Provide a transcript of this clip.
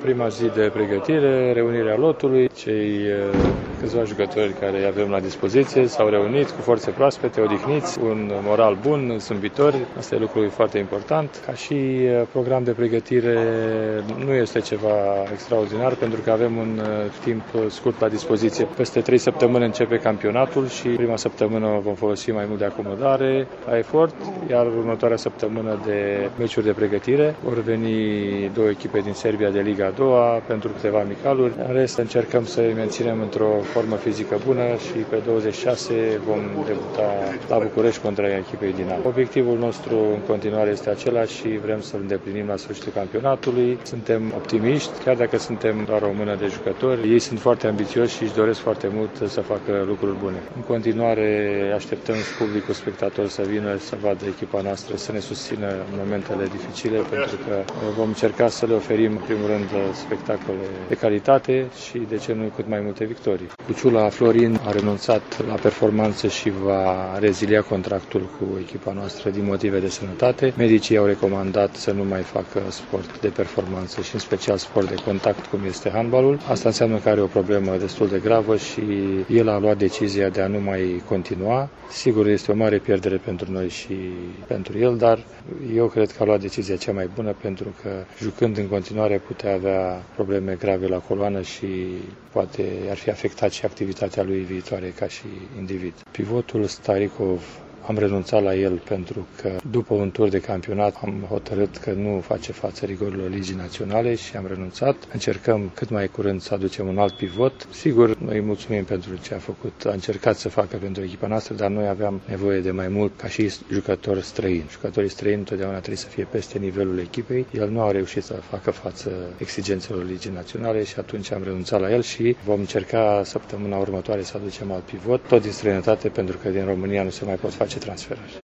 Prima zi de pregătire, reunirea lotului, cei câțiva jucători care îi avem la dispoziție s-au reunit cu forțe proaspete, odihniți, un moral bun, zâmbitori. Asta e lucru foarte important. Ca și program de pregătire nu este ceva extraordinar pentru că avem un timp scurt la dispoziție. Peste 3 săptămâni începe campionatul și prima săptămână vom folosi mai mult de acomodare la efort, iar următoarea săptămână de meciuri de pregătire. Vor veni 2 echipe din Serbia de Liga a doua pentru câteva amicaluri. În rest încercăm să îi menținem într-o formă fizică bună și pe 26 vom debuta la București contra echipei Dinamo. Obiectivul nostru în continuare este același și vrem să-l îndeplinim la sfârșitul campionatului. Suntem optimiști, chiar dacă suntem doar o mână de jucători. Ei sunt foarte ambițioși și își doresc foarte mult să facă lucruri bune. În continuare așteptăm publicul spectator să vină să vadă echipa noastră, să ne susțină în momentele dificile, pentru că vom încerca să le oferim în primul rând spectacole de calitate și, de ce nu, cât mai multe victorii. Cuciula Florin a renunțat la performanță și va rezilia contractul cu echipa noastră din motive de sănătate. Medicii au recomandat să nu mai facă sport de performanță și în special sport de contact, cum este handbalul. Asta înseamnă că are o problemă destul de gravă și el a luat decizia de a nu mai continua. Sigur, este o mare pierdere pentru noi și pentru el, dar eu cred că a luat decizia cea mai bună pentru că, jucând în continuare, putea avea probleme grave la coloană și poate ar fi afectat și activitatea lui viitoare ca și individ. Pivotul Starikov, am renunțat la el pentru că după un tur de campionat am hotărât că nu face față rigorilor Ligii Naționale și am renunțat. Încercăm cât mai curând să aducem un alt pivot. Sigur, noi îi mulțumim pentru ce a făcut, a încercat să facă pentru echipa noastră, dar noi aveam nevoie de mai mult ca și jucători străini. Jucătorii străini întotdeauna trebuie să fie peste nivelul echipei. El nu a reușit să facă față exigențelor Ligii Naționale și atunci am renunțat la el și vom încerca săptămâna următoare să aducem alt pivot, tot din străinătate, pentru că din România nu se mai pot face transferuri.